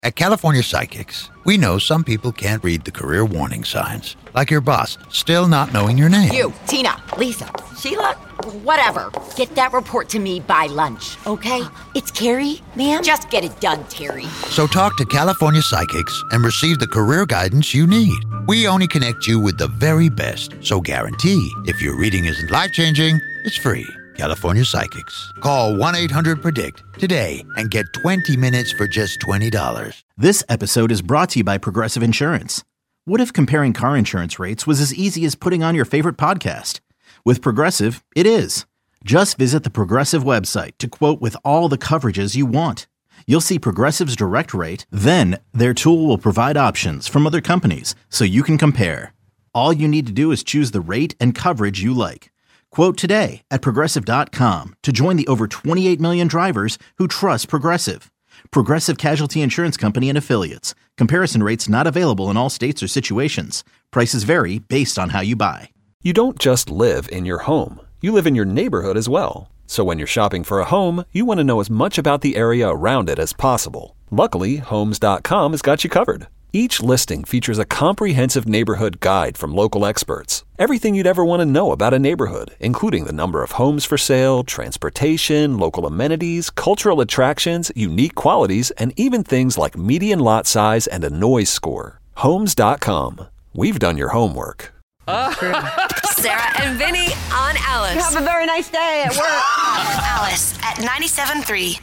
At California Psychics, we know some people can't read the career warning signs, like your boss still not knowing your name. You, Tina, Lisa, Sheila, whatever. Get that report to me by lunch, okay? It's Carrie, ma'am. Just get it done, Terry. So talk to California Psychics and receive the career guidance you need. We only connect you with the very best, so guarantee if your reading isn't life-changing, it's free. California Psychics. Call 1-800-PREDICT today and get 20 minutes for just $20. This episode is brought to you by Progressive Insurance. What if comparing car insurance rates was as easy as putting on your favorite podcast? With Progressive, it is. Just visit the Progressive website to quote with all the coverages you want. You'll see Progressive's direct rate, then their tool will provide options from other companies so you can compare. All you need to do is choose the rate and coverage you like. Quote today at Progressive.com to join the over 28 million drivers who trust Progressive. Progressive Casualty Insurance Company and Affiliates. Comparison rates not available in all states or situations. Prices vary based on how you buy. You don't just live in your home. You live in your neighborhood as well. So when you're shopping for a home, you want to know as much about the area around it as possible. Luckily, Homes.com has got you covered. Each listing features a comprehensive neighborhood guide from local experts. Everything you'd ever want to know about a neighborhood, including the number of homes for sale, transportation, local amenities, cultural attractions, unique qualities, and even things like median lot size and a noise score. Homes.com. We've done your homework. Sarah and Vinny on Alice. Have a very nice day at work. Alice at 97.3.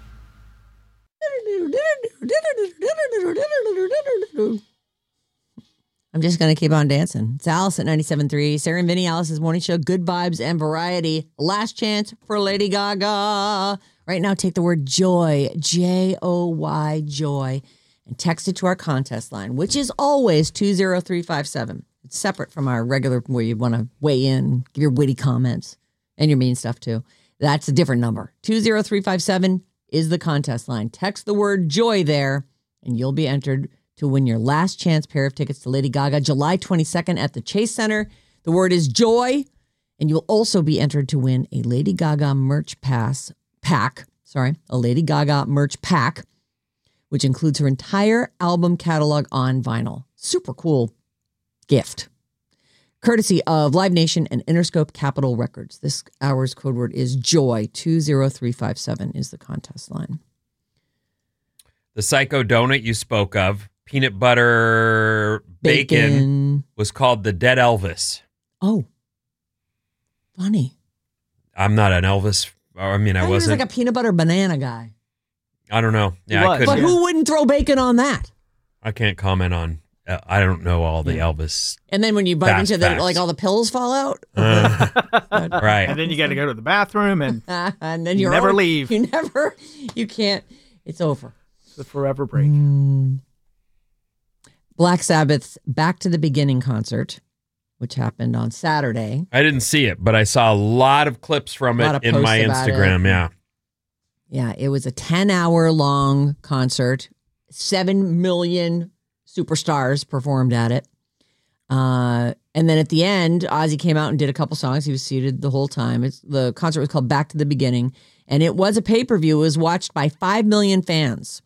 I'm just going to keep on dancing. It's Alice at 97.3. Sarah and Vinny, Alice's morning show. Good vibes and variety. Last chance for Lady Gaga. Right now, take the word joy, J-O-Y, joy, and text it to our contest line, which is always 20357. It's separate from our regular where you want to weigh in, give your witty comments, and your mean stuff too. That's a different number. 20357 is the contest line. Text the word joy there, and you'll be entered to win your last chance pair of tickets to Lady Gaga, July 22nd at the Chase Center. The word is joy, and you'll also be entered to win a Lady Gaga merch pack, a Lady Gaga merch pack, which includes her entire album catalog on vinyl. Super cool gift. Courtesy of Live Nation and Interscope Capitol Records. This hour's code word is joy. 20357 is the contest line. The Psycho Donut you spoke of, peanut butter bacon, was called the Dead Elvis. Oh, funny. I'm not an Elvis. I mean, I wasn't. He was like a peanut butter banana guy. I don't know. Yeah, I couldn't. But who wouldn't throw bacon on that? I can't comment on. I don't know all the Elvis. And then when you bite into it, like all the pills fall out. Right. And then you got to go to the bathroom and then you never leave. You can't. It's over. It's a forever break. Black Sabbath's Back to the Beginning concert, which happened on Saturday. I didn't see it, but I saw a lot of clips from it in my Instagram. Yeah. Yeah. It was a 10-hour long concert. 7 million superstars performed at it. And then at the end, Ozzy came out and did a couple songs. He was seated the whole time. The concert was called Back to the Beginning. And it was a pay-per-view. It was watched by 5 million fans.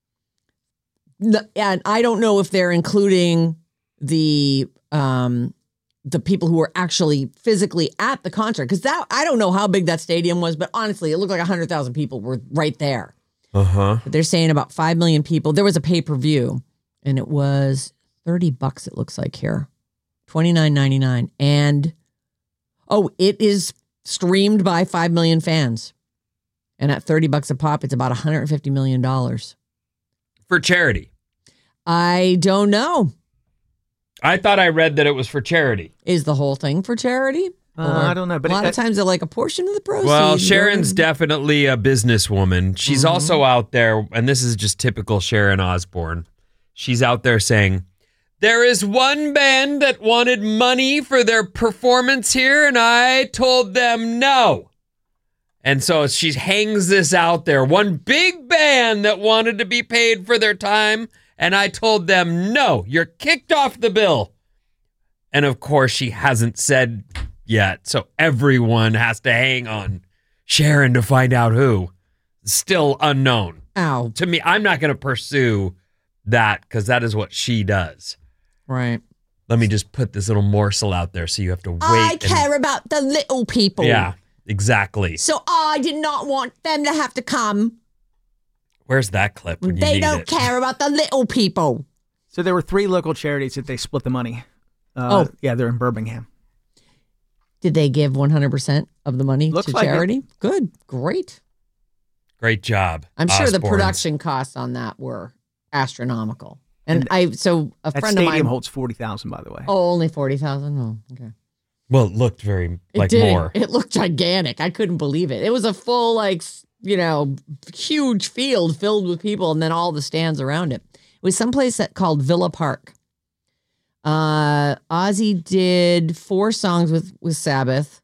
And I don't know if they're including the people who were actually physically at the concert. Because I don't know how big that stadium was, but honestly, it looked like 100,000 people were right there. Uh-huh. But they're saying about 5 million people. There was a pay-per-view. And it was $30, it looks like here. $29.99. And, it is streamed by 5 million fans. And at $30 a pop, it's about $150 million. For charity? I don't know. I thought I read that it was for charity. Is the whole thing for charity? I don't know. But a lot of times they're like a portion of the proceeds. Well, Sharon's definitely a businesswoman. She's also out there, and this is just typical Sharon Osbourne. She's out there saying, there is one band that wanted money for their performance here, and I told them no. And so she hangs this out there. One big band that wanted to be paid for their time, and I told them no, you're kicked off the bill. And of course, she hasn't said yet, so everyone has to hang on Sharon to find out who. Still unknown. Ow. To me, I'm not going to pursue that because that is what she does. Right. Let me just put this little morsel out there so you have to wait. I care about the little people. Yeah, exactly. So I did not want them to have to come. Where's that clip? When you They need don't it? care about the little people. So there were 3 local charities that they split the money. Yeah, they're in Birmingham. Did they give 100% of the money Looks to like charity? Good. Great. Great job. I'm sure the Osborne's. production costs on that were astronomical. And that friend of stadium mine holds 40,000, by the way. Oh, only 40,000? Oh, okay. Well, it looked very more. It looked gigantic. I couldn't believe it. It was a full, huge field filled with people and then all the stands around it. It was someplace called Villa Park. Ozzy did 4 songs with Sabbath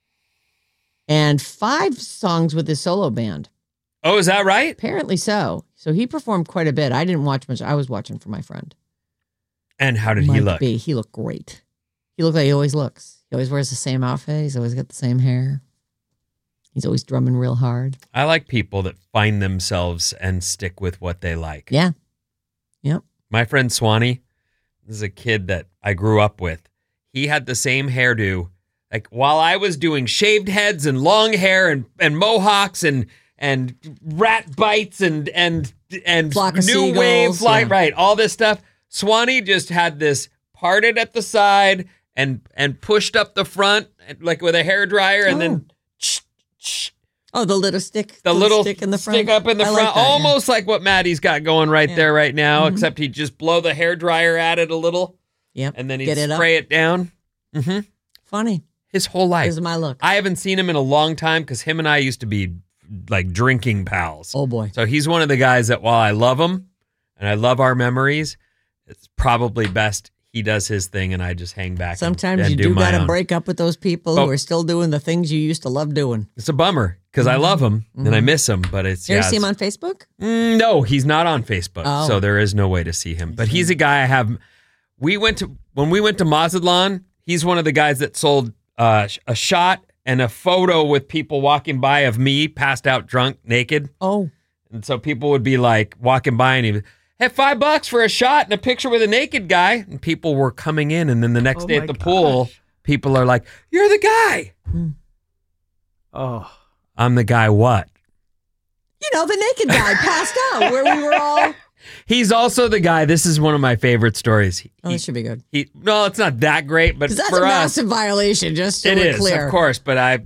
and 5 songs with his solo band. Oh, is that right? Apparently so. So he performed quite a bit. I didn't watch much. I was watching for my friend. And how did he Mike look? B. He looked great. He looked like he always looks. He always wears the same outfit. He's always got the same hair. He's always drumming real hard. I like people that find themselves and stick with what they like. Yeah. Yep. My friend Swanee, this is a kid that I grew up with. He had the same hairdo. Like while I was doing shaved heads and long hair and mohawks and rat bites and Flock of new seagulls, wave flight, yeah. right? All this stuff. Swanee just had this parted at the side and pushed up the front like with a hairdryer and then Oh, the little stick. the little stick in the front. stick up in the I front, like that, almost like what Maddie's got going right Yeah. there right now, Mhm. except he'd just blow the hairdryer at it a little Yep. and then he'd Get it spray it down. Mm-hmm. Funny. His whole life. This is my look. I haven't seen him in a long time because him and I used to be like drinking pals. Oh, boy. So he's one of the guys that while I love him and I love our memories, it's probably best he does his thing and I just hang back. Sometimes and you do do my got to own. break up with those people Oh. who are still doing the things you used to love doing. It's a bummer because I love him and I miss him, but it's You ever yeah, see him it's- on Facebook? No, he's not on Facebook, Oh. so there is no way to see him. But he's a guy I have. When we went to Mazatlan, he's one of the guys that sold a shot and a photo with people walking by of me passed out drunk naked. Oh. And so people would be like walking by and he would, hey, $5 for a shot and a picture with a naked guy. And people were coming in. And then the next day at the pool, people are like, you're the guy. Oh. I'm the guy what? You know, the naked guy passed out where we were all. He's also the guy. This is one of my favorite stories. Oh, this should be good. No, it's not that great, but Because that's for a us, massive violation, just so it we're is, clear. of course. But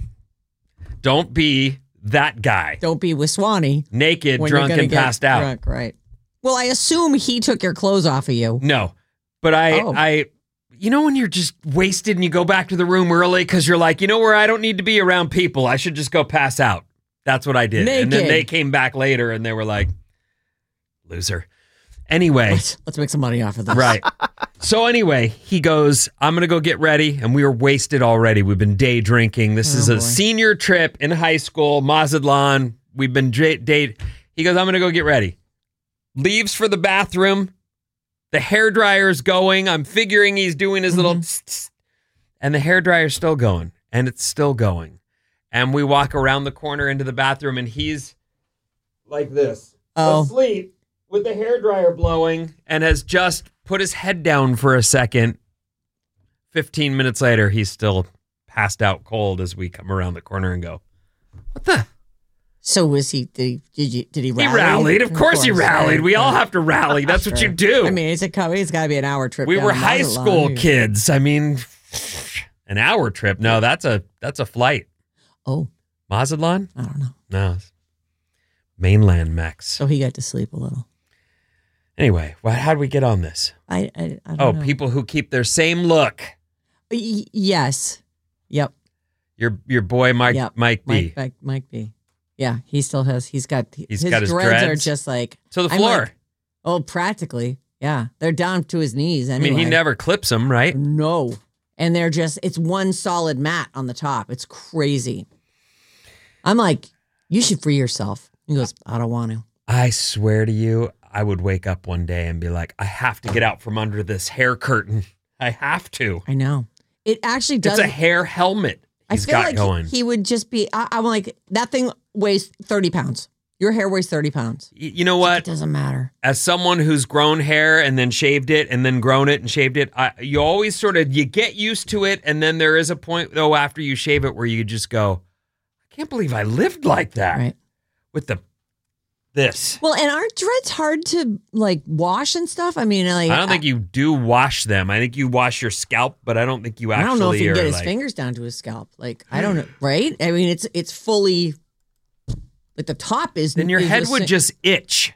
don't be that guy. Don't be with Swanee. Naked, when you're drunk, gonna and get passed out. Drunk, right. Well, I assume he took your clothes off of you. No, but I, when you're just wasted and you go back to the room early because you're like, where I don't need to be around people. I should just go pass out. That's what I did. And then Naked. they came back later and they were like, loser. Anyway. Let's make some money off of this. Right. So anyway, he goes, I'm going to go get ready. And we were wasted already. We've been day drinking. This is a senior trip in high school, Mazatlan. We've been day. He goes, I'm going to go get ready. Leaves for the bathroom. The hairdryer's going. I'm figuring he's doing his little tss, and the hairdryer's still going. And it's still going. And we walk around the corner into the bathroom and he's like this. Asleep. With the hairdryer blowing and has just put his head down for a second. 15 minutes later, he's still passed out cold as we come around the corner and go, what the? So was he, did he rally? He rallied. Of course he rallied. We all have to rally. That's what you do. I mean, it's got to be an hour trip. We down were to high Mazatlan. school kids. I mean, an hour trip. No, that's a flight. Oh. Mazatlan? I don't know. No. It's mainland Mex. So he got to sleep a little. Anyway, how did we get on this? I don't know. People who keep their same look. Yes. Yep. Your boy Mike B. Mike B. Yeah, he still has. He's got his dreads are just like to the I'm floor. Like, practically. Yeah, they're down to his knees. Anyway. I mean, he never clips them, right? No, and it's one solid mat on the top. It's crazy. I'm like, you should free yourself. He goes, I don't want to. I swear to you, I would wake up one day and be like, I have to get out from under this hair curtain. I have to. I know. It actually does. It's a hair helmet. I He's feel got like going. he would just be. I'm like, that thing weighs 30 pounds. Your hair weighs 30 pounds. You know what? It doesn't matter. As someone who's grown hair and then shaved it and then grown it and shaved it, you always you get used to it. And then there is a point, though, after you shave it where you just go, I can't believe I lived like that. Right. With this. Well, and aren't dreads hard to like wash and stuff? I mean, like I don't think you do wash them. I think you wash your scalp, but I don't think you actually I don't know if he can get his like, fingers down to his scalp. Like, I don't know, right? I mean, it's fully, like the top is. Then your is head the would same- just itch.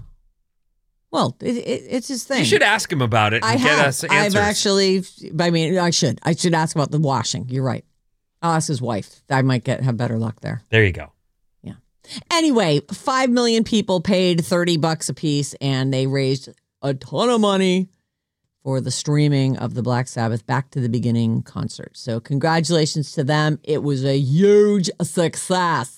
Well, it's his thing. You should ask him about it and get us answers. I've actually, I mean, I should ask about the washing. You're right. I'll ask his wife. I might have better luck there. There you go. Yeah. Anyway, 5 million people paid $30 a piece, and they raised a ton of money for the streaming of the Black Sabbath Back to the Beginning concert. So congratulations to them. It was a huge success.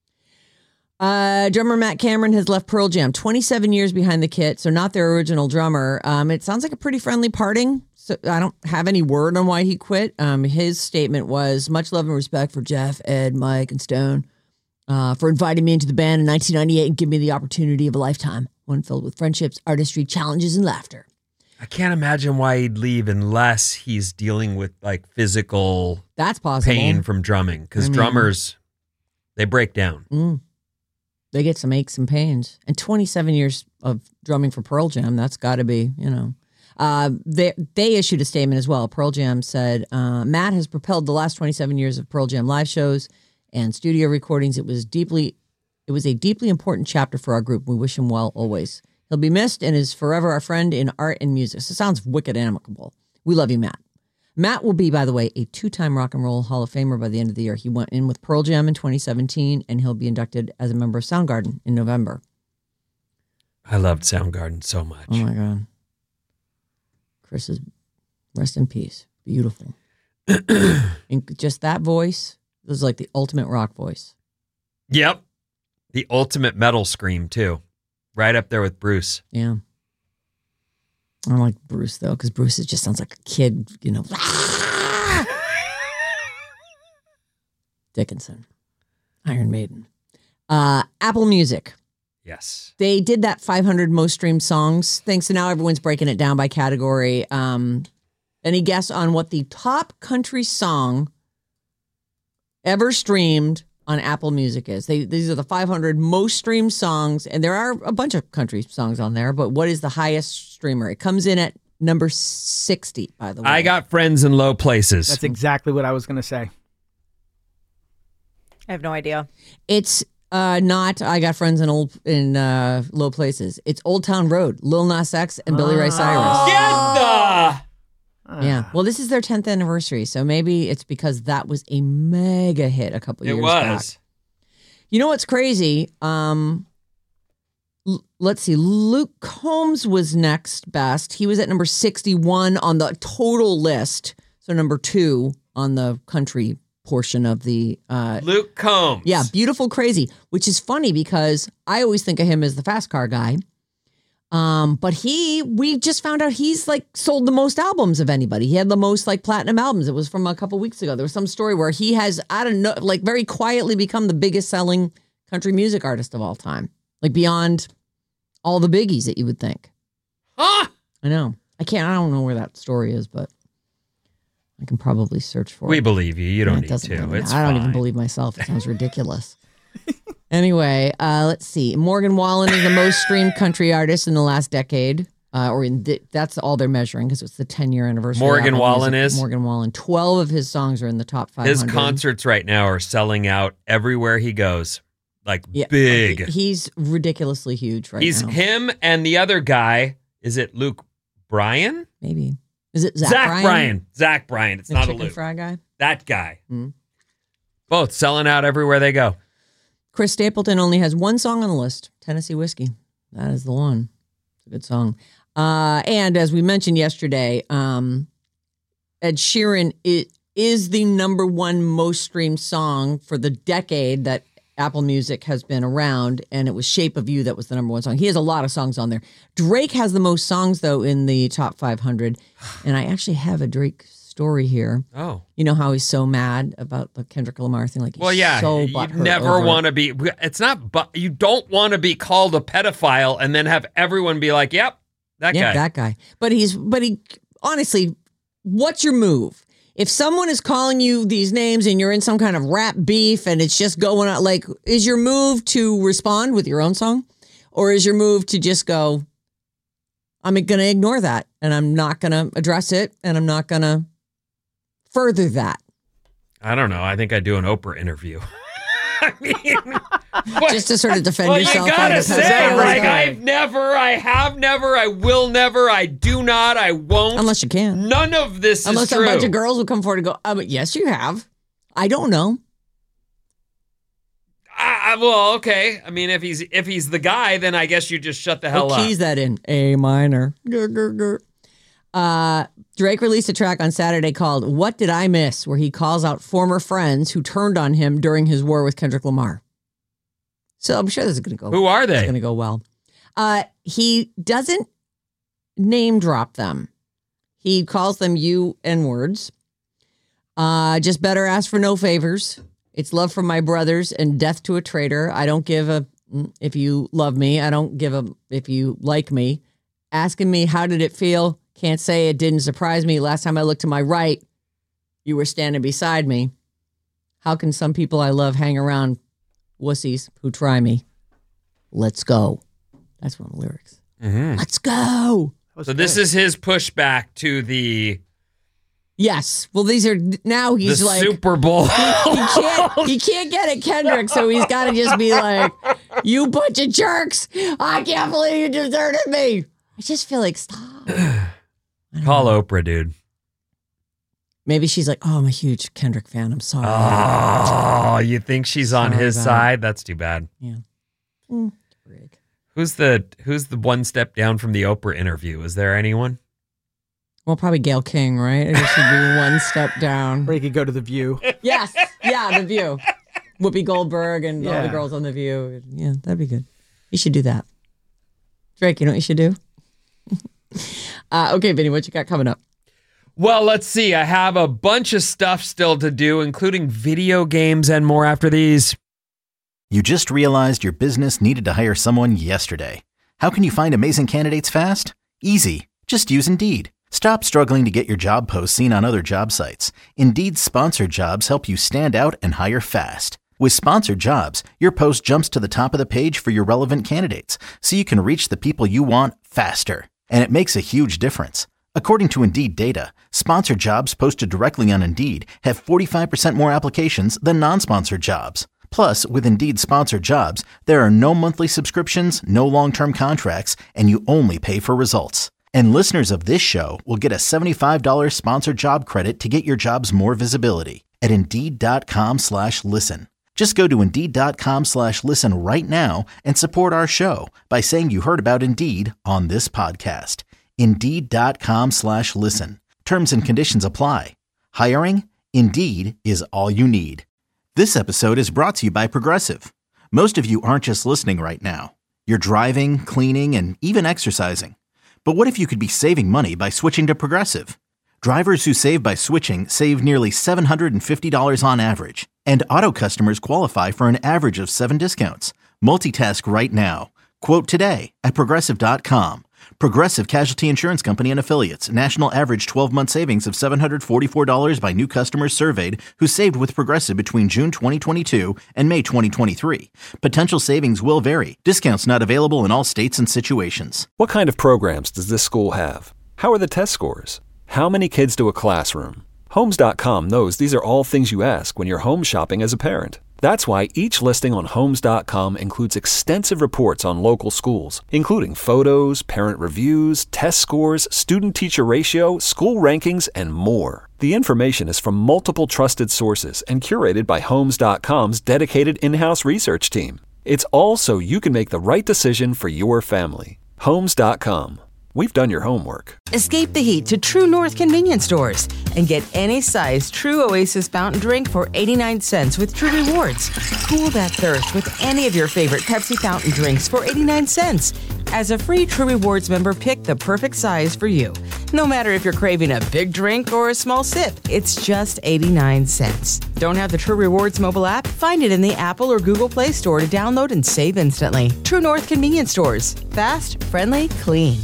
Drummer Matt Cameron has left Pearl Jam, 27 years behind the kit, so not their original drummer. It sounds like a pretty friendly parting. So I don't have any word on why he quit. His statement was, much love and respect for Jeff, Ed, Mike, and Stone for inviting me into the band in 1998 and giving me the opportunity of a lifetime, one filled with friendships, artistry, challenges, and laughter. I can't imagine why he'd leave unless he's dealing with like physical That's possible. pain from drumming, because drummers, they break down. They get some aches and pains. And 27 years of drumming for Pearl Jam, that's got to be, They issued a statement as well. Pearl Jam said, Matt has propelled the last 27 years of Pearl Jam live shows and studio recordings. It was a deeply important chapter for our group. We wish him well always. He'll be missed and is forever our friend in art and music. So it sounds wicked amicable. We love you, Matt. Matt will be, by the way, a 2-time Rock and Roll Hall of Famer by the end of the year. He went in with Pearl Jam in 2017, and he'll be inducted as a member of Soundgarden in November. I loved Soundgarden so much. Oh, my God. Chris is, rest in peace. Beautiful. And just that voice, it was like the ultimate rock voice. Yep. The ultimate metal scream, too. Right up there with Bruce. Yeah. I don't like Bruce, though, because Bruce just sounds like a kid, Dickinson. Iron Maiden. Apple Music. Yes. They did that 500 most streamed songs thing, so now everyone's breaking it down by category. Any guess on what the top country song ever streamed on Apple Music is? These are the 500 most streamed songs, and there are a bunch of country songs on there, but what is the highest streamer? It comes in at number 60, by the way. I got Friends in Low Places. That's exactly what I was going to say. I have no idea. It's not I Got Friends in Low Places. It's Old Town Road, Lil Nas X and Billy Ray Cyrus. Yeah. Well, this is their 10th anniversary, so maybe it's because that was a mega hit a couple years back. You know what's crazy? Let's see. Luke Combs was next best. He was at number 61 on the total list, so number 2 on the country portion of the Luke Combs. Yeah, Beautiful Crazy, which is funny because I always think of him as the fast car guy. But we just found out he's like sold the most albums of anybody. He had the most like platinum albums. It was from a couple weeks ago. There was some story where he has, I don't know, like very quietly become the biggest selling country music artist of all time. Like beyond all the biggies that you would think. Huh? I know. I don't know where that story is, but I can probably search for it. We believe you. You don't need doesn't to. really It's matter. I don't fine. even believe myself. It sounds ridiculous. Anyway, let's see. Morgan Wallen is the most streamed country artist in the last decade. That's all they're measuring because it's the 10-year anniversary. Morgan Apple Wallen Music. is? Morgan Wallen. 12 of his songs are in the top 500. His concerts right now are selling out everywhere he goes. Like Yeah, big. He's ridiculously huge right He's now. him and the other guy. Is it Luke Bryan? Maybe. Is it Zach Bryan? Zach Bryan. It's The not a chicken Luke. fry guy? That guy. Hmm. Both selling out everywhere they go. Chris Stapleton only has one song on the list, Tennessee Whiskey. That is the one. It's a good song. And as we mentioned yesterday, Ed Sheeran is the number one most streamed song for the decade that Apple Music has been around, and it was Shape of You that was the number one song. He has a lot of songs on there. Drake has the most songs, though, in the top 500, and I actually have a Drake story here. Oh. You know how he's so mad about the Kendrick Lamar thing? Like, he's so you butthurt never want to be. It's not, but you don't want to be called a pedophile and then have everyone be like, "Yep, that guy." That guy. But he honestly, what's your move? If someone is calling you these names and you're in some kind of rap beef and it's just going on, like, is your move to respond with your own song? Or is your move to just go, I'm going to ignore that and I'm not going to address it and I'm not going to further that? I don't know. I think I do an Oprah interview. I mean, just to sort of defend well, yourself. You gotta say, like, I have never, I will never, I do not, I won't. Unless you can. None of this Unless is true. Unless a bunch of girls will come forward and go, but yes, you have. I don't know. Well, okay. I mean, if he's the guy, then I guess you just shut the hell up. Keys that in A minor. Drake released a track on Saturday called "What Did I Miss," where he calls out former friends who turned on him during his war with Kendrick Lamar. So I'm sure this is going to go. Who are they? It's going to go well. He doesn't name drop them. He calls them you N-words. Just better ask for no favors. It's love from my brothers and death to a traitor. I don't give a if you love me. I don't give a if you like me. Asking me how did it feel? Can't say it didn't surprise me. Last time I looked to my right, you were standing beside me. How can some people I love hang around wussies who try me? Let's go. That's one of the lyrics. Mm-hmm. Let's go. So this is his pushback to the... Yes. Well, these are now he's the like Super Bowl. He can't get at Kendrick, so he's got to just be like, "You bunch of jerks! I can't believe you deserted me." I just feel like stop. Call Oprah, dude. Maybe she's like, "Oh, I'm a huge Kendrick fan. I'm sorry." Oh, you think she's on his side? That's too bad. Yeah. Who's the one step down from the Oprah interview? Is there anyone? Well, probably Gayle King, right? It should be one step down. Or you could go to The View. Yes. Yeah, The View. Whoopi Goldberg and all the girls on The View. Yeah, that'd be good. You should do that. Drake, you know what you should do? Okay, Vinny, what you got coming up? Well, let's see. I have a bunch of stuff still to do, including video games and more after these. You just realized your business needed to hire someone yesterday. How can you find amazing candidates fast? Easy. Just use Indeed. Stop struggling to get your job posts seen on other job sites. Indeed's sponsored jobs help you stand out and hire fast. With sponsored jobs, your post jumps to the top of the page for your relevant candidates, so you can reach the people you want faster. And it makes a huge difference. According to Indeed data, sponsored jobs posted directly on Indeed have 45% more applications than non-sponsored jobs. Plus, with Indeed sponsored jobs, there are no monthly subscriptions, no long-term contracts, and you only pay for results. And listeners of this show will get a $75 sponsored job credit to get your jobs more visibility at Indeed.com/listen. Just go to Indeed.com/listen right now and support our show by saying you heard about Indeed on this podcast. Indeed.com/listen. Terms and conditions apply. Hiring? Indeed is all you need. This episode is brought to you by Progressive. Most of you aren't just listening right now. You're driving, cleaning, and even exercising. But what if you could be saving money by switching to Progressive? Drivers who save by switching save nearly $750 on average. And auto customers qualify for an average of 7 discounts. Multitask right now. Quote today at Progressive.com. Progressive Casualty Insurance Company and Affiliates. National average 12-month savings of $744 by new customers surveyed who saved with Progressive between June 2022 and May 2023. Potential savings will vary. Discounts not available in all states and situations. What kind of programs does this school have? How are the test scores? How many kids do a classroom? Homes.com knows these are all things you ask when you're home shopping as a parent. That's why each listing on Homes.com includes extensive reports on local schools, including photos, parent reviews, test scores, student-teacher ratio, school rankings, and more. The information is from multiple trusted sources and curated by Homes.com's dedicated in-house research team. It's all so you can make the right decision for your family. Homes.com. We've done your homework. Escape the heat to True North convenience stores and get any size True Oasis fountain drink for 89 cents with True Rewards. Cool that thirst with any of your favorite Pepsi fountain drinks for 89 cents. As a free True Rewards member, pick the perfect size for you. No matter if you're craving a big drink or a small sip, it's just 89 cents. Don't have the True Rewards mobile app? Find it in the Apple or Google Play Store to download and save instantly. True North Convenience Stores. Fast, friendly, clean.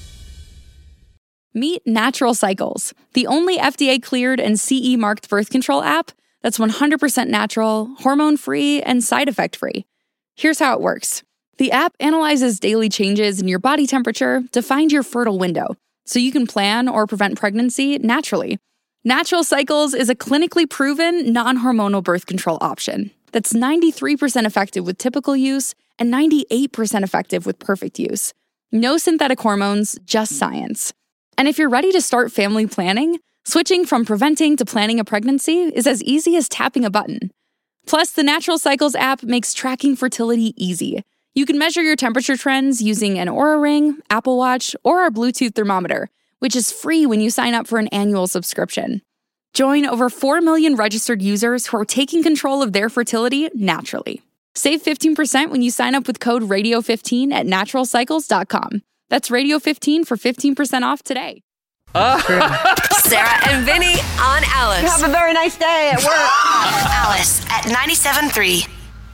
Meet Natural Cycles, the only FDA-cleared and CE-marked birth control app that's 100% natural, hormone-free, and side effect-free. Here's how it works. The app analyzes daily changes in your body temperature to find your fertile window, so you can plan or prevent pregnancy naturally. Natural Cycles is a clinically proven, non-hormonal birth control option that's 93% effective with typical use and 98% effective with perfect use. No synthetic hormones, just science. And if you're ready to start family planning, switching from preventing to planning a pregnancy is as easy as tapping a button. Plus, the Natural Cycles app makes tracking fertility easy. You can measure your temperature trends using an Oura Ring, Apple Watch, or our Bluetooth thermometer, which is free when you sign up for an annual subscription. Join over 4 million registered users who are taking control of their fertility naturally. Save 15% when you sign up with code Radio15 at naturalcycles.com. That's Radio15 for 15% off today. Sarah and Vinny on Alice. You have a very nice day at work. Alice at 97.3.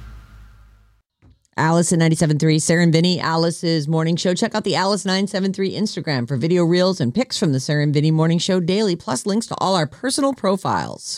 Alice at 97.3, Sarah and Vinny, Alice's morning show. Check out the Alice 973 Instagram for video reels and pics from the Sarah and Vinny morning show daily, plus links to all our personal profiles.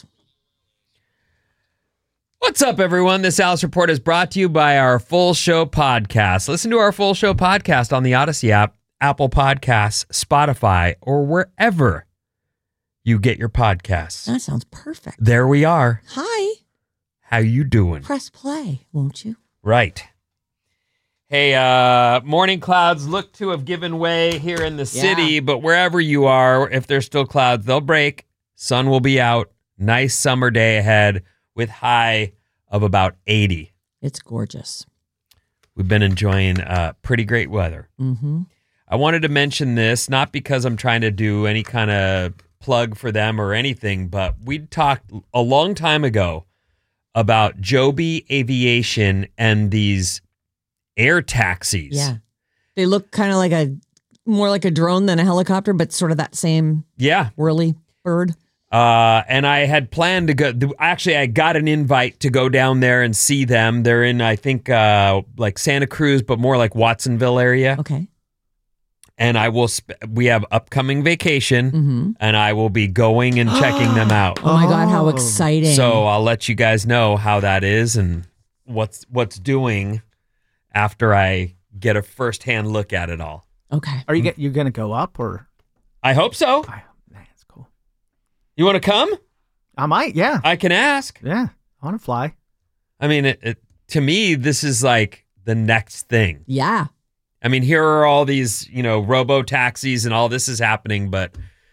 What's up, everyone? This Alice Report is brought to you by our Full Show podcast. Listen to our Full Show podcast on the Odyssey app, Apple Podcasts, Spotify, or wherever you get your podcasts. That sounds perfect. There we are. Hi. How you doing? Press play, won't you? Right. Hey, morning clouds look to have given way here in the city, but wherever you are, if there's still clouds, they'll break. Sun will be out. Nice summer day ahead with high of about 80. It's gorgeous. We've been enjoying pretty great weather. Mm-hmm. I wanted to mention this, not because I'm trying to do any kind of plug for them or anything, but we talked a long time ago about Joby Aviation and these air taxis. Yeah. They look kind of more like a drone than a helicopter, but sort of that same whirly bird. And I had planned to go. Actually, I got an invite to go down there and see them. They're in, I think, like Santa Cruz, but more like Watsonville area. Okay. And I will. We have upcoming vacation, and I will be going and checking them out. Oh my God, how exciting! So I'll let you guys know how that is and what's doing after I get a firsthand look at it all. Okay. Are you going to go up or? I hope so. Man, that's cool. You want to come? I might. Yeah. I can ask. Yeah. I want to fly. I mean, to me, this is like the next thing. Yeah. I mean, here are all these, robo taxis and all this is happening, but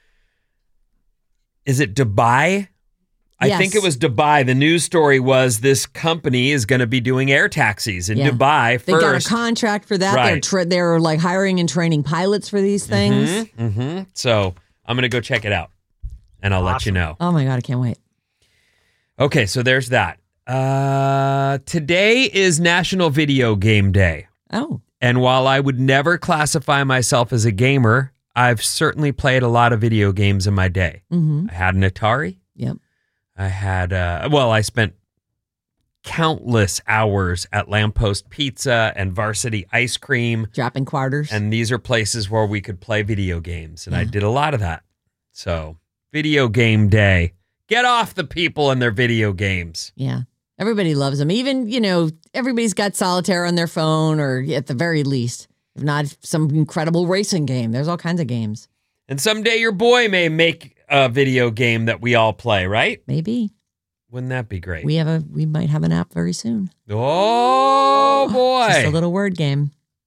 is it Dubai? I think it was Dubai. The news story was this company is going to be doing air taxis in Dubai first. They got a contract for that. Right. They're like hiring and training pilots for these things. So I'm going to go check it out, and I'll let you know. Oh my God, I can't wait. Okay, so there's that. Today is National Video Game Day. Oh. And while I would never classify myself as a gamer, I've certainly played a lot of video games in my day. Mm-hmm. I had an Atari. Yep. I had, I spent countless hours at Lamppost Pizza and Varsity Ice Cream. Dropping quarters. And these are places where we could play video games. And I did a lot of that. So, Video Game Day. Get off the people and their video games. Yeah. Everybody loves them. Even, everybody's got solitaire on their phone or at the very least, if not some incredible racing game. There's all kinds of games. And someday your boy may make a video game that we all play, right? Maybe. Wouldn't that be great? We might have an app very soon. Oh, boy. Just a little word game.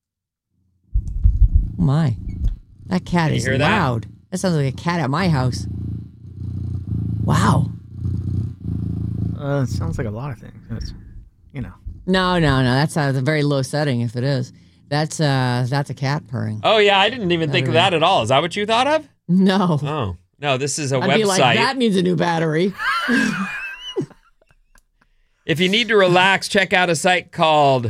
Oh, my. That cat is loud. That sounds like a cat at my house. Wow. It sounds like a lot of things. It's, No. That's a very low setting if it is. That's a cat purring. Oh, yeah. I didn't even think of that at all. Is that what you thought of? No. Oh. No, this is a I'd website. be like, that needs a new battery. If you need to relax, check out a site called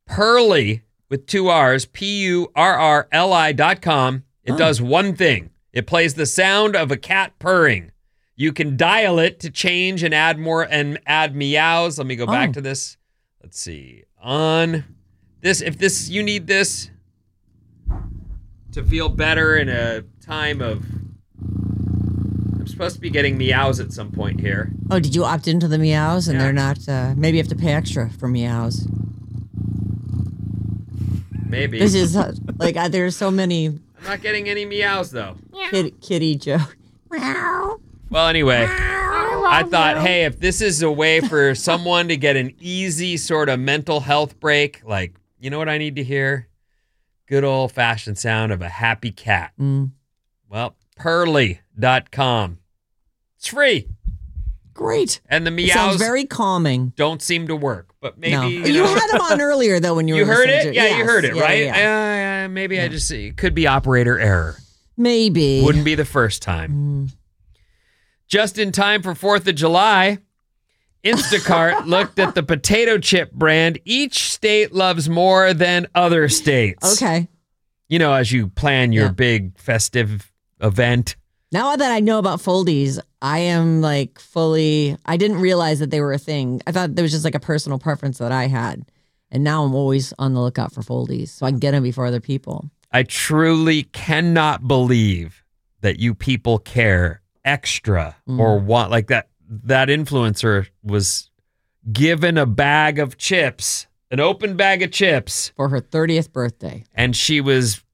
Purrli with 2 R's, PURRLI.com. It does one thing. It plays the sound of a cat purring. You can dial it to change and add more and add meows. Let me go back to this. Let's see. On this, if you need this to feel better in a time of, I'm supposed to be getting meows at some point here. Oh, did you opt into the meows and they're not, maybe you have to pay extra for meows. Maybe. This is there's so many. I'm not getting any meows though. Kitty joke. Well, anyway, I thought, hey, if this is a way for someone to get an easy sort of mental health break, like, you know what I need to hear? Good old-fashioned sound of a happy cat. Well, Purrly.com. It's free. Great. And the meows sounds very calming. Don't seem to work, but maybe... No. You had them on earlier, though, when you were heard it? To, yeah, yes. you heard it, yeah, right? Yeah. Maybe I just... It could be operator error. Maybe. Wouldn't be the first time. Just in time for 4th of July, Instacart looked at the potato chip brand each state loves more than other states. Okay. You know, as you plan your big festive event. Now that I know about Foldies, I am I didn't realize that they were a thing. I thought there was just like a personal preference that I had. And now I'm always on the lookout for Foldies so I can get them before other people. I truly cannot believe that you people care extra or want like that influencer was given a bag of chips, an open bag of chips for her 30th birthday. And she was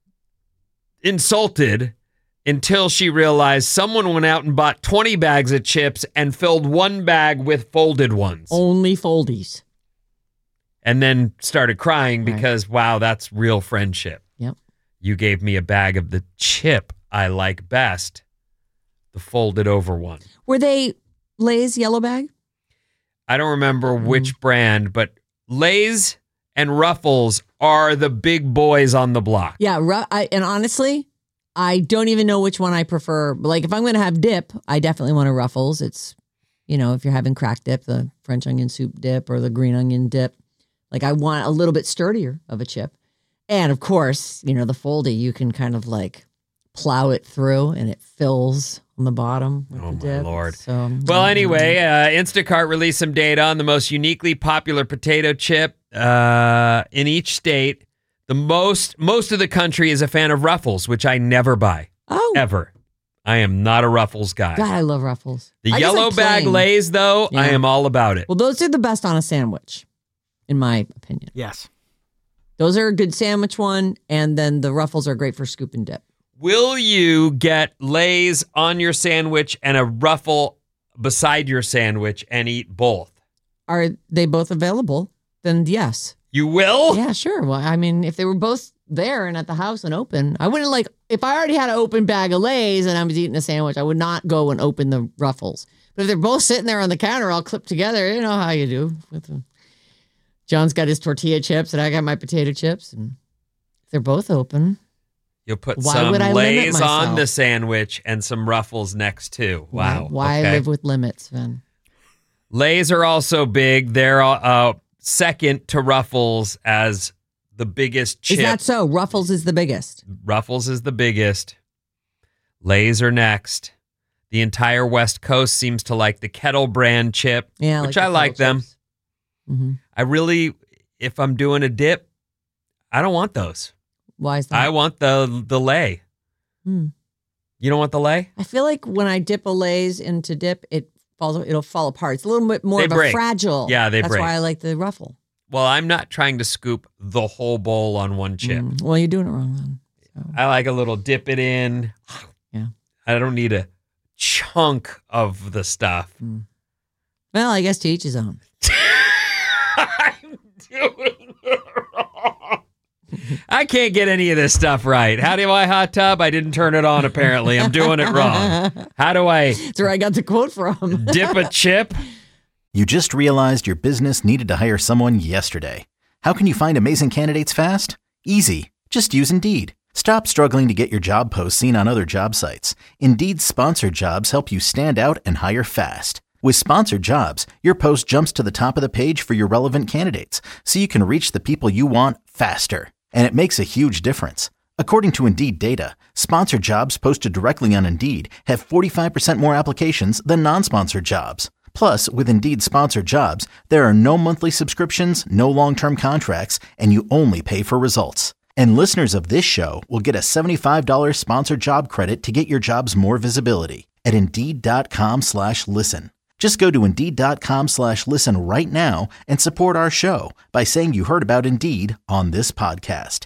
insulted until she realized someone went out and bought 20 bags of chips and filled one bag with folded ones. Only Foldies. And then started crying because, wow, that's real friendship. Yep. You gave me a bag of the chip I like best, the folded over one. Were they Lay's yellow bag? I don't remember which brand, but Lay's and Ruffles are the big boys on the block. Yeah, and honestly, I don't even know which one I prefer. Like, if I'm going to have dip, I definitely want a Ruffles. It's, if you're having crack dip, the French onion soup dip or the green onion dip. Like, I want a little bit sturdier of a chip. And, of course, the Foldy, you can kind of, plow it through and it fills on the bottom with the dip. My Lord. So, well, anyway, Instacart released some data on the most uniquely popular potato chip in each state. The most of the country is a fan of Ruffles, which I never buy. Oh. Ever. I am not a Ruffles guy. God, I love Ruffles. The yellow bag Lay's, though, Yeah. I am all about it. Well, those are the best on a sandwich, in my opinion. Yes. Those are a good sandwich one, and then the Ruffles are great for scoop and dip. Will you get Lay's on your sandwich and a Ruffle beside your sandwich and eat both? Are they both available? Then yes. You will? Yeah, sure. Well, I mean, if they were both there and at the house and open, I wouldn't if I already had an open bag of Lay's and I was eating a sandwich, I would not go and open the Ruffles. But if they're both sitting there on the counter all clipped together, you know how you do. John's got his tortilla chips and I got my potato chips. And if they're both open, you'll put why some would I Lay's limit on myself? the sandwich and some Ruffles next too. Wow. Why okay. live with limits, Vin? Lay's are also big. They're second to Ruffles as the biggest chip. Is that so? Ruffles is the biggest. Ruffles is the biggest. Lay's are next. The entire West Coast seems to like the Kettle brand chip, Yeah, which like I the like them. chips. Mm-hmm. I really, if I'm doing a dip, I don't want those. Why is that? I want the Lay. You don't want the Lay? I feel like when I dip a Lay's into dip, it'll fall apart. It's a little bit more They of break. a fragile. Yeah, they That's break. why I like the Ruffle. Well, I'm not trying to scoop the whole bowl on one chip. Well, you're doing it wrong then. So. I like a little dip it in. Yeah. I don't need a chunk of the stuff. Well, I guess to each his own. I'm doing it wrong. I can't get any of this stuff right. How do I hot tub? I didn't turn it on, apparently. I'm doing it wrong. How do I That's where I got the quote from. dip a chip? You just realized your business needed to hire someone yesterday. How can you find amazing candidates fast? Easy. Just use Indeed. Stop struggling to get your job posts seen on other job sites. Indeed's sponsored jobs help you stand out and hire fast. With sponsored jobs, your post jumps to the top of the page for your relevant candidates, so you can reach the people you want faster. And it makes a huge difference. According to Indeed data, sponsored jobs posted directly on Indeed have 45% more applications than non-sponsored jobs. Plus, with Indeed sponsored jobs, there are no monthly subscriptions, no long-term contracts, and you only pay for results. And listeners of this show will get a $75 sponsored job credit to get your jobs more visibility at Indeed.com/listen. Just go to Indeed.com/listen right now and support our show by saying you heard about Indeed on this podcast.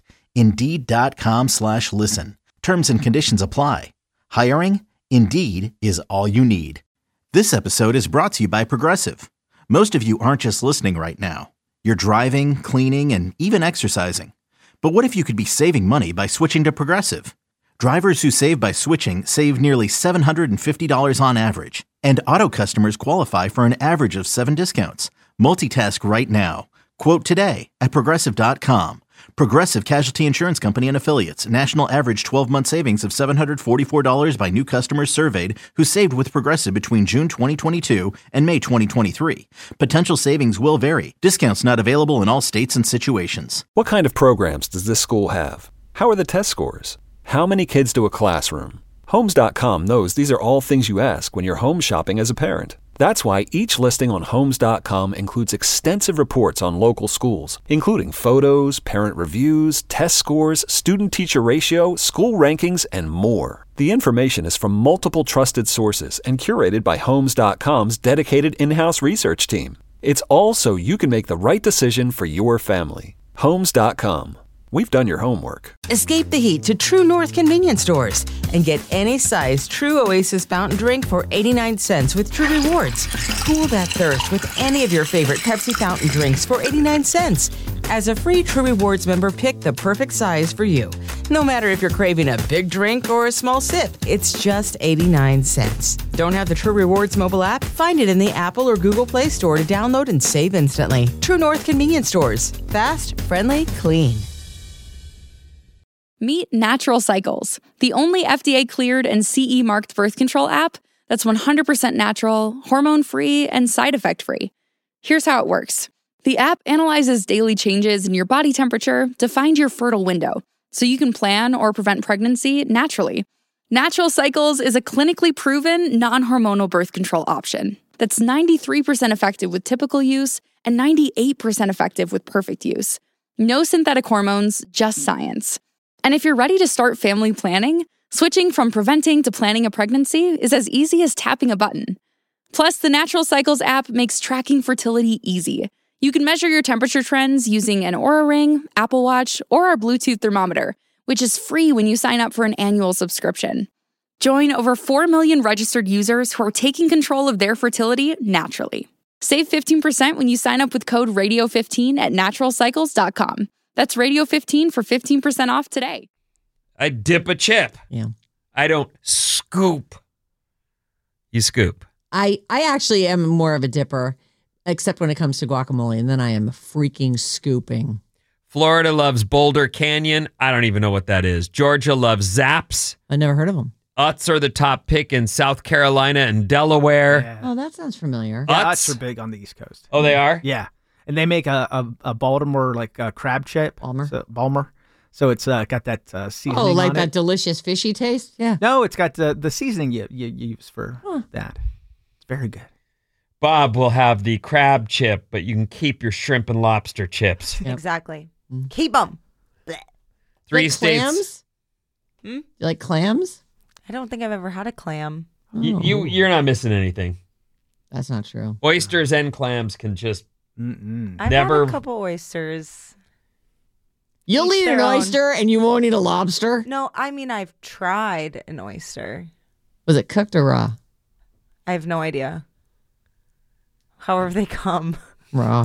Indeed.com/listen. Terms and conditions apply. Hiring? Indeed is all you need. This episode is brought to you by Progressive. Most of you aren't just listening right now. You're driving, cleaning, and even exercising. But what if you could be saving money by switching to Progressive? Drivers who save by switching save nearly $750 on average. And auto customers qualify for an average of 7 discounts. Multitask right now. Quote today at Progressive.com. Progressive Casualty Insurance Company and Affiliates. National average 12-month savings of $744 by new customers surveyed who saved with Progressive between June 2022 and May 2023. Potential savings will vary. Discounts not available in all states and situations. What kind of programs does this school have? How are the test scores? How many kids do a classroom? Homes.com knows these are all things you ask when you're home shopping as a parent. That's why each listing on Homes.com includes extensive reports on local schools, including photos, parent reviews, test scores, student-teacher ratio, school rankings, and more. The information is from multiple trusted sources and curated by Homes.com's dedicated in-house research team. It's all so you can make the right decision for your family. Homes.com. We've done your homework. Escape the heat to True North convenience stores and get any size True Oasis fountain drink for 89 cents with True Rewards. Cool that thirst with any of your favorite Pepsi fountain drinks for 89 cents. As a free True Rewards member, pick the perfect size for you. No matter if you're craving a big drink or a small sip, it's just 89 cents. Don't have the True Rewards mobile app? Find it in the Apple or Google Play Store to download and save instantly. True North convenience stores. Fast, friendly, clean. Meet Natural Cycles, the only FDA-cleared and CE-marked birth control app that's 100% natural, hormone-free, and side effect-free. Here's how it works. The app analyzes daily changes in your body temperature to find your fertile window, so you can plan or prevent pregnancy naturally. Natural Cycles is a clinically proven, non-hormonal birth control option that's 93% effective with typical use and 98% effective with perfect use. No synthetic hormones, just science. And if you're ready to start family planning, switching from preventing to planning a pregnancy is as easy as tapping a button. Plus, the Natural Cycles app makes tracking fertility easy. You can measure your temperature trends using an Oura Ring, Apple Watch, or our Bluetooth thermometer, which is free when you sign up for an annual subscription. Join over 4 million registered users who are taking control of their fertility naturally. Save 15% when you sign up with code RADIO15 at naturalcycles.com. That's Radio15 for 15% off today. I dip a chip. Yeah. I don't scoop. You scoop. I actually am more of a dipper, except when it comes to guacamole, and then I am freaking scooping. Florida loves Boulder Canyon. I don't even know what that is. Georgia loves Zaps. I never heard of them. Utz are the top pick in South Carolina and Delaware. Yeah. Oh, that sounds familiar. Utz are big on the East Coast. Oh, they are? Yeah. And they make a Baltimore crab chip. Balmer. So it's got that seasoning. Oh, like on that it. delicious fishy taste? Yeah. No, it's got the seasoning you use for that. It's very good. Bob will have the crab chip, but you can keep your shrimp and lobster chips. Yep. Exactly. Keep them. Three like states. Clams? You like clams? I don't think I've ever had a clam. You're not missing anything. That's not true. Oysters and clams can just I've never. had a couple oysters. You'll Each eat an their own. oyster and you won't eat a lobster? No, I mean I've tried an oyster. Was it cooked or raw? I have no idea. However they come. Raw.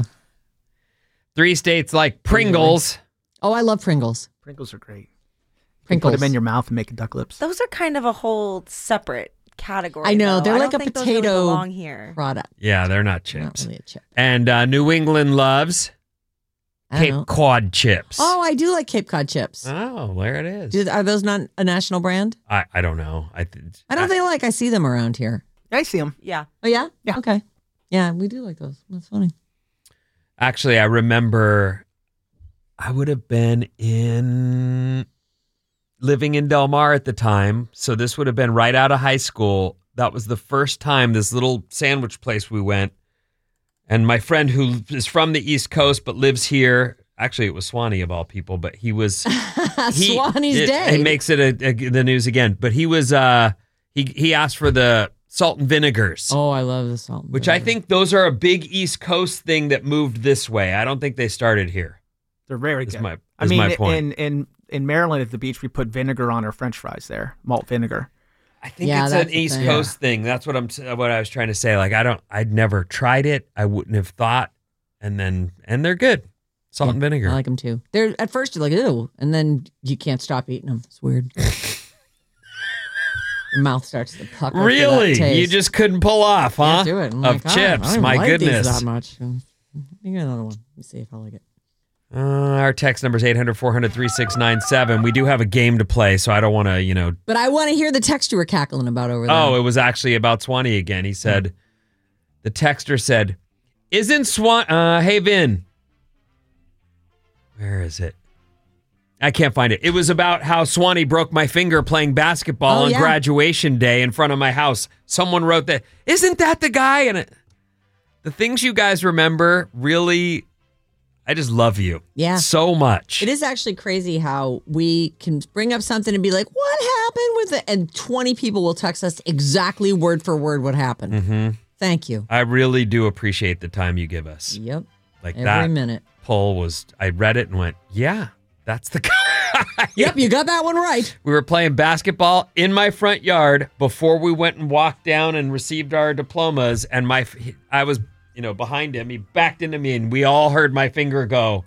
3 states like Pringles. Oh, I love Pringles. Pringles are great. You Pringles. put them in your mouth and make duck lips. Those are kind of a whole separate category. I know. though. They're I like don't a think those really potato belong here. product. Yeah, they're not Not chips. really a chip. And New England loves I don't know. Cape Cod chips. Oh, I do like Cape Cod chips. Oh, there it is. Are those not a national brand? I don't know. I don't think I see them around here. I see them. Yeah. Oh, yeah? Yeah. Okay. Yeah, we do like those. That's funny. Actually, I remember I would have been in living in Del Mar at the time. So this would have been right out of high school. That was the first time this little sandwich place we went. And my friend who is from the East Coast but lives here, actually it was Swanee of all people, but he was... Swanee's Day. He makes it the news again. But he was... He asked for the salt and vinegars. Oh, I love the salt and Which vinegar. I think those are a big East Coast thing that moved this way. I don't think they started here. They're very Is good. my point. In Maryland at the beach, we put vinegar on our French fries there, malt vinegar. I think it's an East Coast thing. That's what I was trying to say. Like I'd never tried it. I wouldn't have thought. And they're good. Salt and vinegar. I like them too. They're at first you're like, ew, and then you can't stop eating them. It's weird. Your mouth starts to pucker. Really? For that taste. You just couldn't pull off, huh? Can't do it. I'm Of like, chips. I don't My like goodness. These that much. You get another one. Let me see if I like it. Our text number is 800-400-3697. We do have a game to play, so I don't want to, But I want to hear the text you were cackling about over there. Oh, it was actually about Swanee again. He said, the texter said, isn't hey, Vin. Where is it? I can't find it. It was about how Swanee broke my finger playing basketball on graduation day in front of my house. Someone wrote that. Isn't that the guy? And the things you guys remember really... I just love you. Yeah. So much. It is actually crazy how we can bring up something and be like, what happened with it? And 20 people will text us exactly word for word what happened. Mm-hmm. Thank you. I really do appreciate the time you give us. Yep. Like every that minute. Poll was, I read it and went, yeah, that's the guy. Yep, you got that one right. We were playing basketball in my front yard before we went and walked down and received our diplomas. And I was... behind him, he backed into me, and we all heard my finger go.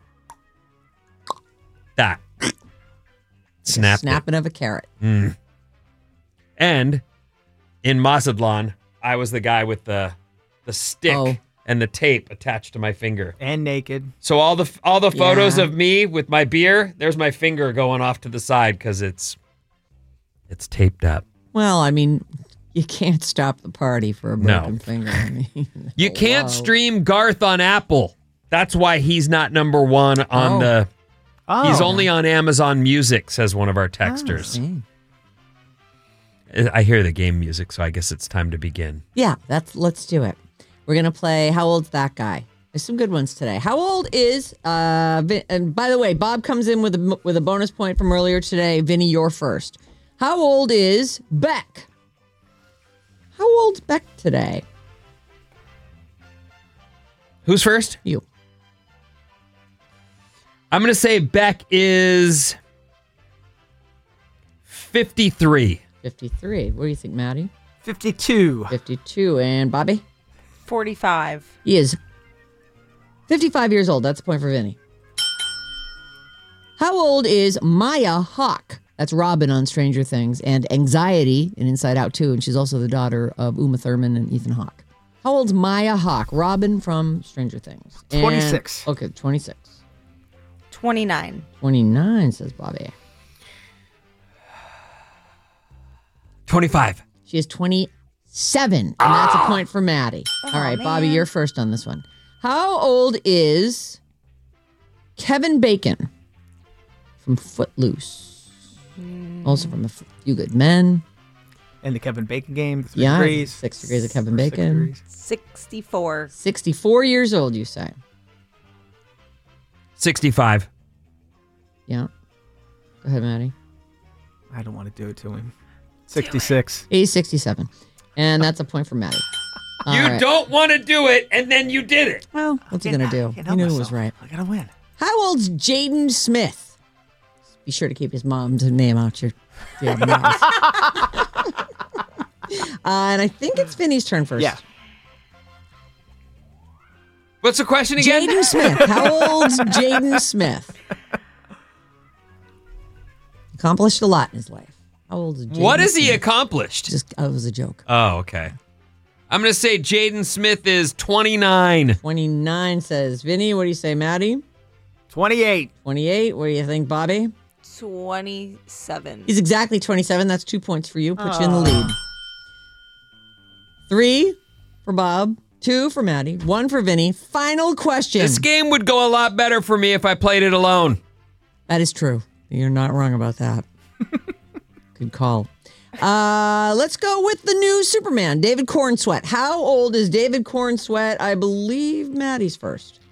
That. Snapping of a carrot. Mm. And in Mazatlan, I was the guy with the stick and the tape attached to my finger. And naked. So all the photos of me with my beer, there's my finger going off to the side because it's taped up. Well, I mean... You can't stop the party for a broken finger. I mean, you can't stream Garth on Apple. That's why he's not number one on the... He's only on Amazon Music, says one of our texters. I hear the game music, so I guess it's time to begin. Yeah, let's do it. We're going to play How Old's That Guy? There's some good ones today. How old is... and by the way, Bob comes in with a bonus point from earlier today. Vinny, you're first. How old is Beck? How old's Beck today? Who's first? You. I'm going to say Beck is 53. 53. What do you think, Maddie? 52. 52. And Bobby? 45. He is 55 years old. That's a point for Vinny. How old is Maya Hawke? That's Robin on Stranger Things and Anxiety in Inside Out 2. And she's also the daughter of Uma Thurman and Ethan Hawke. How old's Maya Hawke? Robin from Stranger Things. 26. Okay, 26. 29. 29, says Bobby. 25. She is 27. And that's a point for Maddie. All right, Bobby, you're first on this one. How old is Kevin Bacon from Footloose? Also from A Few Good Men. And the Kevin Bacon game. 6 degrees of Kevin Bacon. 64. 64 years old, you say? 65. Yeah. Go ahead, Maddie. I don't want to do it to him. 66. He's 67. And that's a point for Maddie. You don't want to do it, and then you did it. Well, what's he going to do? He knew it was right. I got to win. How old's Jaden Smith? Be sure to keep his mom's name out your mouth. And I think it's Vinny's turn first. Yeah. What's the question again? Jaden Smith. How old's Jaden Smith? Accomplished a lot in his life. How old is Jaden What has Smith? he accomplished? It was a joke. Oh, okay. I'm going to say Jaden Smith is 29. 29 says Vinny. What do you say, Maddie? 28. 28. What do you think, Bobby? 27. He's exactly 27. That's 2 points for you. Put you in the lead. 3 for Bob. 2 for Maddie. 1 for Vinny. Final question. This game would go a lot better for me if I played it alone. That is true. You're not wrong about that. Good call. Let's go with the new Superman, David Cornsweet. How old is David Cornsweet? I believe Maddie's first.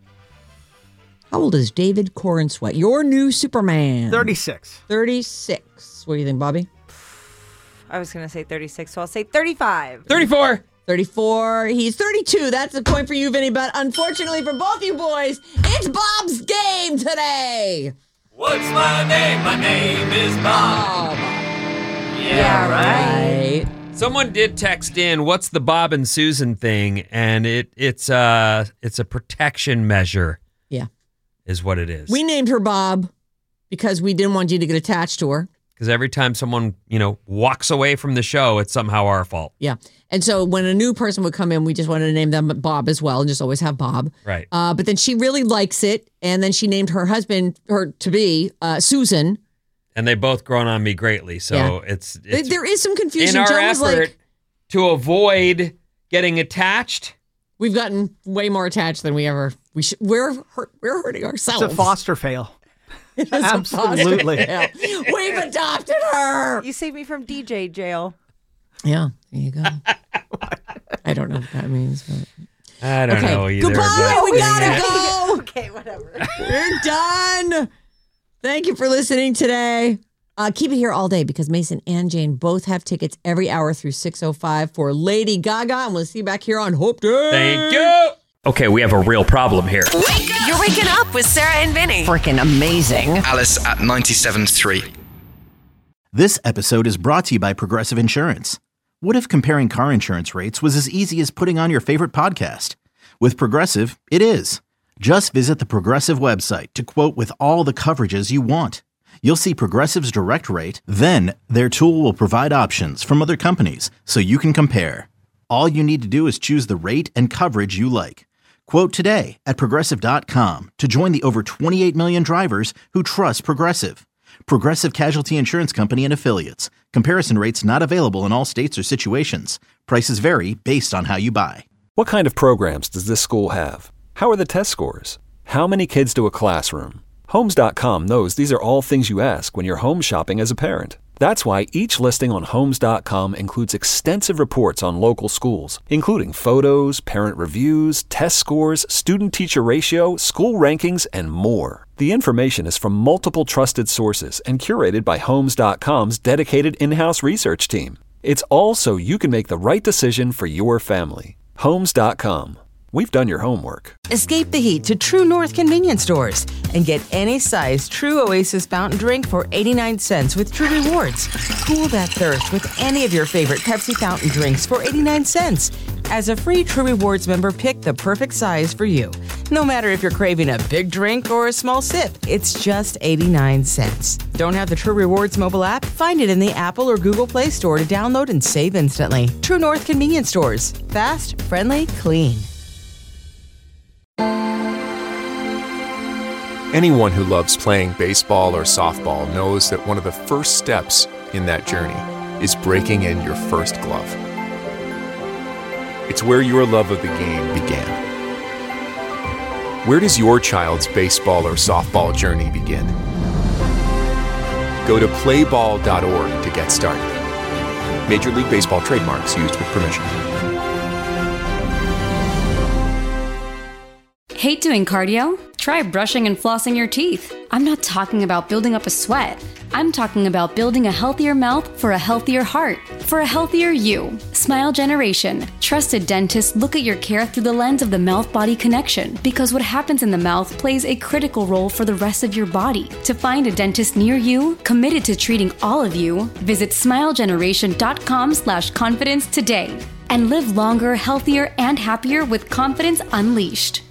How old is David Cornsweet? Your new Superman. 36. 36. What do you think, Bobby? I was going to say 36, so I'll say 35. 34. 34. He's 32. That's a point for you, Vinny. But unfortunately for both you boys, it's Bob's game today. What's my name? My name is Bob. Yeah, right. Someone did text in, what's the Bob and Susan thing? And it's a protection measure. Yeah. Is what it is. We named her Bob because we didn't want you to get attached to her. Because every time someone, walks away from the show, it's somehow our fault. Yeah. And so when a new person would come in, we just wanted to name them Bob as well and just always have Bob. Right. But then she really likes it. And then she named her husband, her to be, Susan. And they both grown on me greately. So it's there is some confusion. In our John was effort like, to avoid getting attached. We've gotten way more attached than we ever. We're hurting ourselves. It's a foster fail. It is Absolutely. A foster fail. We've adopted her. You saved me from DJ jail. Yeah, there you go. I don't know what that means, but I don't know either. Goodbye. We gotta go. Okay, whatever. We're done. Thank you for listening today. Keep it here all day because Mason and Jane both have tickets every hour through 6:05 for Lady Gaga. And we'll see you back here on Hope Day. Thank you. Okay, we have a real problem here. You're waking up with Sarah and Vinny. Freaking amazing. Alice at 97.3. This episode is brought to you by Progressive Insurance. What if comparing car insurance rates was as easy as putting on your favorite podcast? With Progressive, it is. Just visit the Progressive website to quote with all the coverages you want. You'll see Progressive's direct rate, then their tool will provide options from other companies so you can compare. All you need to do is choose the rate and coverage you like. Quote today at Progressive.com to join the over 28 million drivers who trust Progressive. Progressive Casualty Insurance Company and Affiliates. Comparison rates not available in all states or situations. Prices vary based on how you buy. What kind of programs does this school have? How are the test scores? How many kids do a classroom? Homes.com knows these are all things you ask when you're home shopping as a parent. That's why each listing on Homes.com includes extensive reports on local schools, including photos, parent reviews, test scores, student-teacher ratio, school rankings, and more. The information is from multiple trusted sources and curated by Homes.com's dedicated in-house research team. It's all so you can make the right decision for your family. Homes.com. We've done your homework. Escape the heat to True North convenience stores and get any size True Oasis fountain drink for 89 cents with True Rewards. Cool that thirst with any of your favorite Pepsi fountain drinks for 89 cents. As a free True Rewards member, pick the perfect size for you. No matter if you're craving a big drink or a small sip, it's just 89 cents. Don't have the True Rewards mobile app? Find it in the Apple or Google Play Store to download and save instantly. True North convenience stores. Fast, friendly, clean. Anyone who loves playing baseball or softball knows that one of the first steps in that journey is breaking in your first glove. It's where your love of the game began. Where does your child's baseball or softball journey begin? Go to playball.org to get started. Major League Baseball trademarks used with permission. Hate doing cardio? Try brushing and flossing your teeth. I'm not talking about building up a sweat. I'm talking about building a healthier mouth for a healthier heart, for a healthier you. Smile Generation. Trusted dentists look at your care through the lens of the mouth-body connection because what happens in the mouth plays a critical role for the rest of your body. To find a dentist near you, committed to treating all of you, visit smilegeneration.com/confidence today and live longer, healthier, and happier with confidence unleashed.